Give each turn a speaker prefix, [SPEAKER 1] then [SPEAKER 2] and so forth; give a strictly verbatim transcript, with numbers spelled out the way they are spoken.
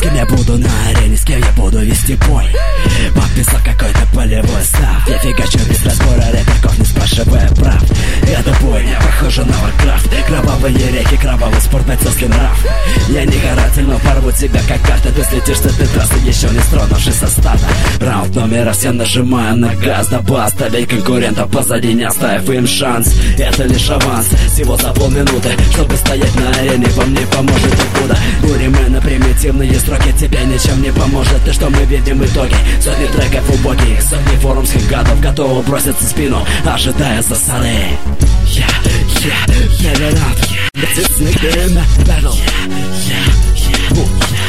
[SPEAKER 1] кем я буду на арене, с кем я буду вести бой. Подписал какой-то полевой став. Я фигачу без разбора рэперков, не спрашивая прав. Это бойня, похоже на Warcraft. Кровавые реки, кровавый спорт, бойцовский нрав. Я не каратель, но порву тебя как карта. Ты слетишь с этой трассы, еще не стронувшись со старта. Раунд номер раз, я нажимаю на газ. Дабы оставить конкурентов позади, не оставив им шанс. Это лишь аванс, всего за полминуты. Чтобы стоять на арене, по мне поможет и Будда. Буримены, примитивные строки, тебе ничем не поможет. И что мы видим в итоге? Сотни треков убогих, сотни форумских гадов готовы броситься в спину, ожидая засады. Я, я, я верят, я, it's in the battle. Yeah, yeah, yeah.